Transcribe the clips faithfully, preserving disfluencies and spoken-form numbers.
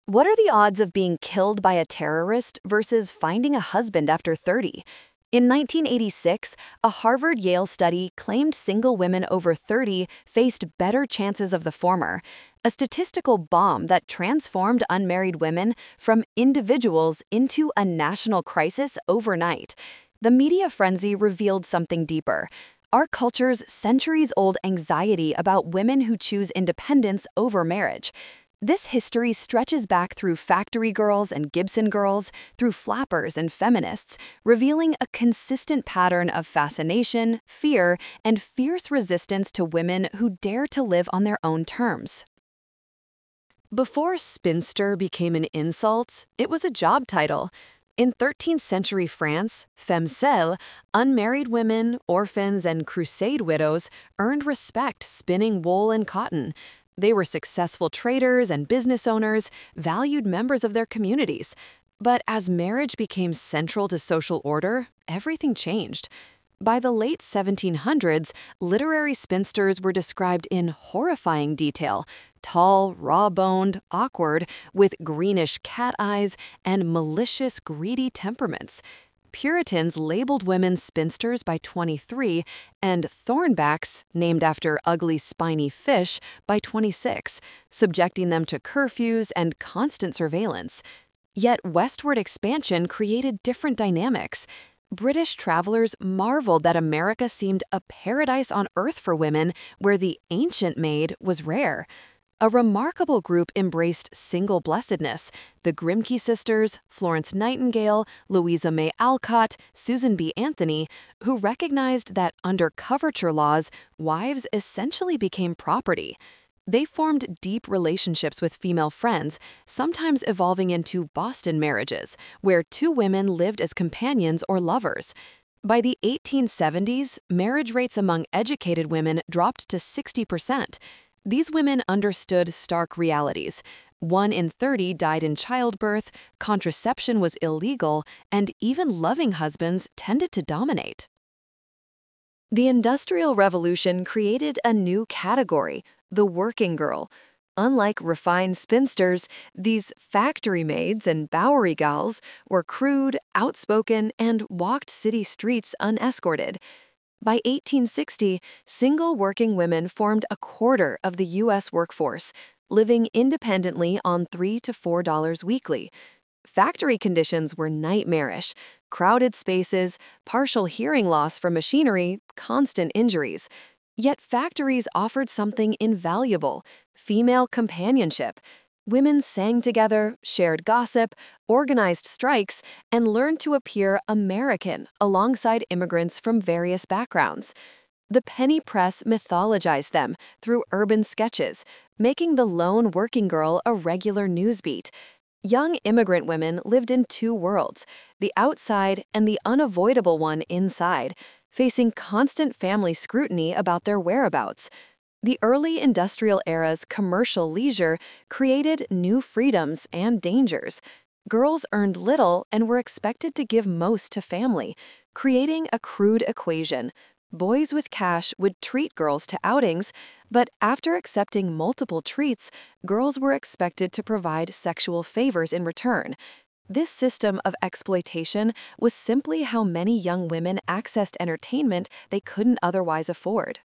What are the odds of being killed by a terrorist versus finding a husband after thirty? In nineteen eighty-six, a Harvard-Yale study claimed single women over thirty faced better chances of the former, a statistical bomb that transformed unmarried women from individuals into a national crisis overnight. The media frenzy revealed something deeper: our culture's centuries-old anxiety about women who choose independence over marriage. This history stretches back through factory girls and Gibson girls, through flappers and feminists, revealing a consistent pattern of fascination, fear, and fierce resistance to women who dare to live on their own terms. Before spinster became an insult, it was a job title. In thirteenth century France, femmes unmarried women, orphans, and crusade widows earned respect spinning wool and cotton. They were successful traders and business owners, valued members of their communities. But as marriage became central to social order, everything changed. By the late seventeen hundreds, literary spinsters were described in horrifying detail: tall, raw-boned, awkward, with greenish cat eyes and malicious, greedy temperaments. Puritans labeled women spinsters by twenty-three, and thornbacks, named after ugly spiny fish, by twenty-six, subjecting them to curfews and constant surveillance. Yet westward expansion created different dynamics. British travelers marveled that America seemed a paradise on earth for women, where the ancient maid was rare. A remarkable group embraced single blessedness: the Grimke sisters, Florence Nightingale, Louisa May Alcott, Susan B. Anthony, who recognized that under coverture laws, wives essentially became property. They formed deep relationships with female friends, sometimes evolving into Boston marriages, where two women lived as companions or lovers. By the eighteen seventies, marriage rates among educated women dropped to sixty percent. These women understood stark realities. One in thirty died in childbirth, contraception was illegal, and even loving husbands tended to dominate. The Industrial Revolution created a new category: the working girl. Unlike refined spinsters, these factory maids and Bowery gals were crude, outspoken, and walked city streets unescorted. By eighteen sixty, single working women formed a quarter of the U S workforce, living independently on three to four dollars weekly. Factory conditions were nightmarish: crowded spaces, partial hearing loss from machinery, constant injuries. Yet factories offered something invaluable: female companionship. Women sang together, shared gossip, organized strikes, and learned to appear American alongside immigrants from various backgrounds. The penny press mythologized them through urban sketches, making the lone working girl a regular newsbeat. Young immigrant women lived in two worlds: the outside and the unavoidable one inside, facing constant family scrutiny about their whereabouts. The early industrial era's commercial leisure created new freedoms and dangers. Girls earned little and were expected to give most to family, creating a crude equation. Boys with cash would treat girls to outings, but after accepting multiple treats, girls were expected to provide sexual favors in return. This system of exploitation was simply how many young women accessed entertainment they couldn't otherwise afford.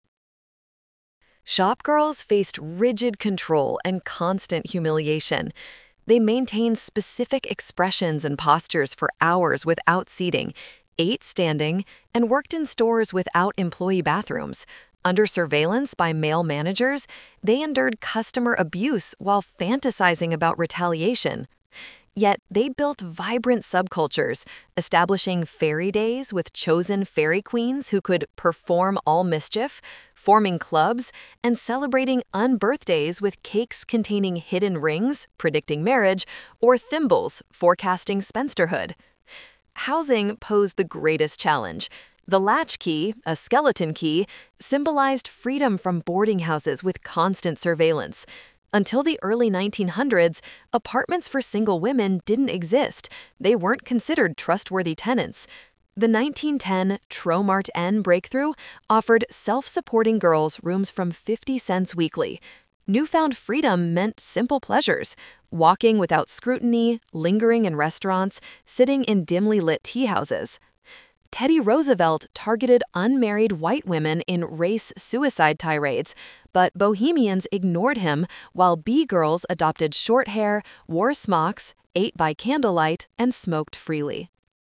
Shopgirls faced rigid control and constant humiliation. They maintained specific expressions and postures for hours without seating, ate standing, and worked in stores without employee bathrooms. Under surveillance by male managers, they endured customer abuse while fantasizing about retaliation. Yet they built vibrant subcultures, establishing fairy days with chosen fairy queens who could perform all mischief, forming clubs, and celebrating unbirthdays with cakes containing hidden rings, predicting marriage, or thimbles, forecasting spinsterhood. Housing posed the greatest challenge. The latchkey, a skeleton key, symbolized freedom from boarding houses with constant surveillance. Until the early nineteen hundreds, apartments for single women didn't exist. They weren't considered trustworthy tenants. The nineteen ten Tromart N breakthrough offered self-supporting girls rooms from fifty cents weekly. Newfound freedom meant simple pleasures: walking without scrutiny, lingering in restaurants, sitting in dimly lit tea houses. Teddy Roosevelt targeted unmarried white women in race suicide tirades, but bohemians ignored him while B-girls adopted short hair, wore smocks, ate by candlelight, and smoked freely.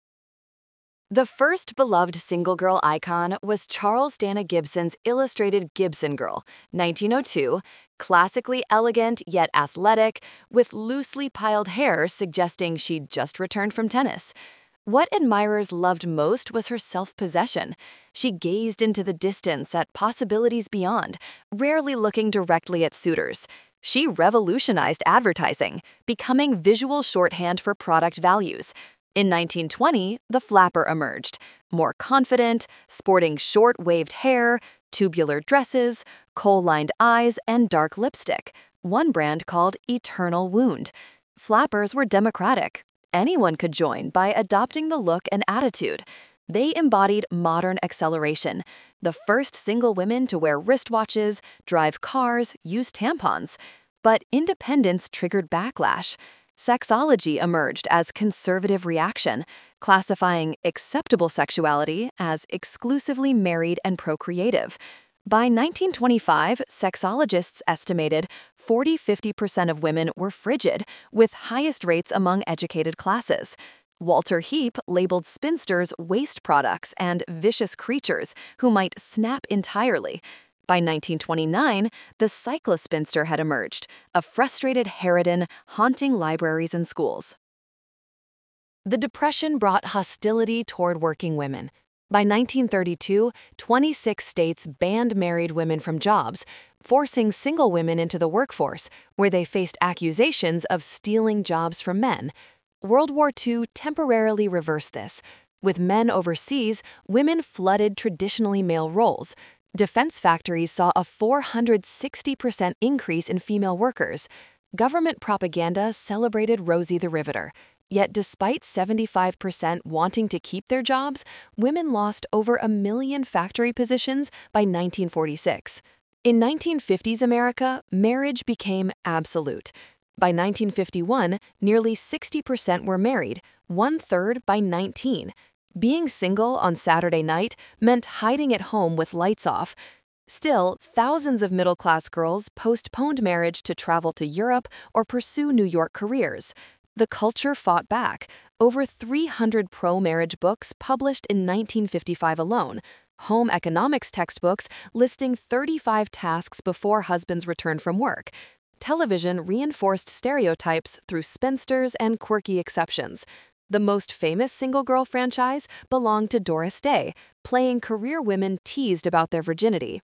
The first beloved single girl icon was Charles Dana Gibson's illustrated Gibson Girl, nineteen oh two, classically elegant yet athletic, with loosely piled hair suggesting she'd just returned from tennis. What admirers loved most was her self-possession. She gazed into the distance at possibilities beyond, rarely looking directly at suitors. She revolutionized advertising, becoming visual shorthand for product values. In nineteen twenty, the flapper emerged, more confident, sporting short-waved hair, tubular dresses, kohl-lined eyes, and dark lipstick, one brand called Eternal Wound. Flappers were democratic. Anyone could join by adopting the look and attitude. They embodied modern acceleration, the first single women to wear wristwatches, drive cars, use tampons. But independence triggered backlash. Sexology emerged as conservative reaction, classifying acceptable sexuality as exclusively married and procreative. By nineteen twenty-five, sexologists estimated forty to fifty percent of women were frigid, with highest rates among educated classes. Walter Heap labeled spinsters waste products and vicious creatures who might snap entirely. By nineteen twenty-nine, the cyclospinster had emerged, a frustrated harridan haunting libraries and schools. The Depression brought hostility toward working women. By nineteen thirty-two, twenty-six states banned married women from jobs, forcing single women into the workforce, where they faced accusations of stealing jobs from men. World War Two temporarily reversed this. With men overseas, women flooded traditionally male roles. Defense factories saw a four hundred sixty percent increase in female workers. Government propaganda celebrated Rosie the Riveter. Yet despite seventy-five percent wanting to keep their jobs, women lost over a million factory positions by nineteen forty-six. In nineteen fifties America, marriage became absolute. By nineteen fifty-one, nearly sixty percent were married, one-third by nineteen. Being single on Saturday night meant hiding at home with lights off. Still, thousands of middle-class girls postponed marriage to travel to Europe or pursue New York careers. The culture fought back. Over three hundred pro-marriage books published in nineteen fifty-five alone, home economics textbooks listing thirty-five tasks before husbands returned from work. Television reinforced stereotypes through spinsters and quirky exceptions. The most famous single-girl franchise belonged to Doris Day, playing career women teased about their virginity.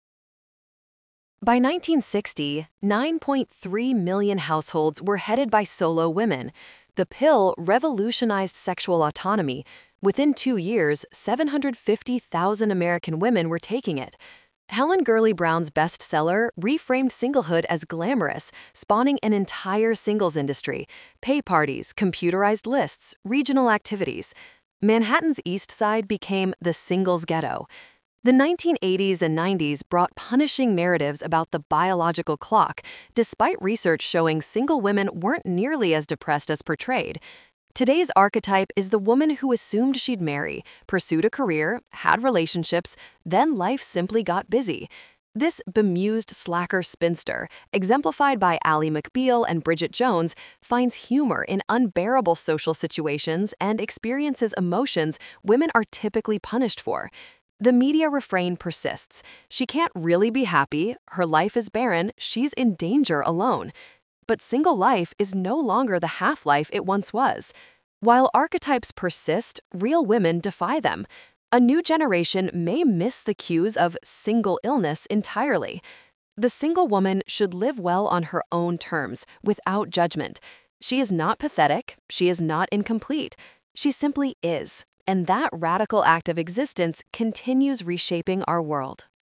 By nineteen sixty, nine point three million households were headed by solo women. The pill revolutionized sexual autonomy. Within two years, seven hundred fifty thousand American women were taking it. Helen Gurley Brown's bestseller reframed singlehood as glamorous, spawning an entire singles industry: pay parties, computerized lists, regional activities. Manhattan's East Side became the singles ghetto. The nineteen eighties and nineties brought punishing narratives about the biological clock, despite research showing single women weren't nearly as depressed as portrayed. Today's archetype is the woman who assumed she'd marry, pursued a career, had relationships, then life simply got busy. This bemused slacker spinster, exemplified by Ally McBeal and Bridget Jones, finds humor in unbearable social situations and experiences emotions women are typically punished for. The media refrain persists. She can't really be happy, her life is barren, she's in danger alone. But single life is no longer the half-life it once was. While archetypes persist, real women defy them. A new generation may miss the cues of single illness entirely. The single woman should live well on her own terms, without judgment. She is not pathetic, she is not incomplete. She simply is. And that radical act of existence continues reshaping our world.